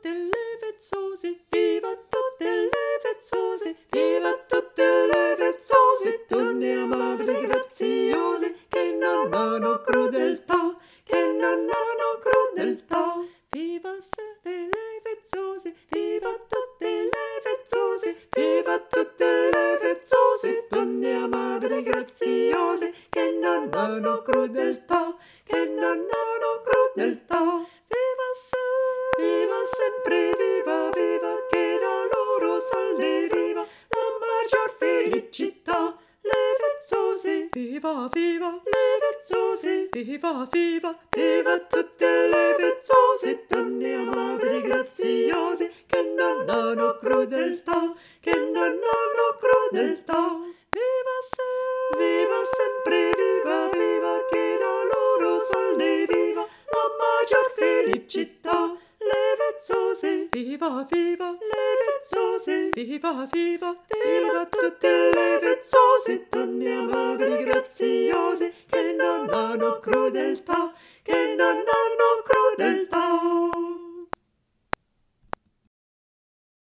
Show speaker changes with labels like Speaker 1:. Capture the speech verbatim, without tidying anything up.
Speaker 1: tutte le vezzose, viva tutte le vezzose, viva tutte le vezzose, donne amabili, graziose, che non hanno crudeltà, che non hanno crudeltà. Viva tutte le vezzose, viva tutte le vezzose, viva tutte le vezzose, donne amabili, graziose, che non hanno crudeltà, che non hanno crudeltà. Viva se, viva sempre, viva, viva, che da loro sale viva la maggior felicità. Le vezzose, viva, viva, le vezzose, viva, viva, viva tutte le vezzose, donne amabili, graziose, che non hanno crudeltà, che non hanno crudeltà. Viva se, viva sempre, viva, viva, che da loro sale viva la maggior felicità. Le vezzose, viva, viva, le vezzose, viva, viva, viva tutte le vezzose, donne amabili, graziose, che non hanno crudeltà, che non hanno crudeltà.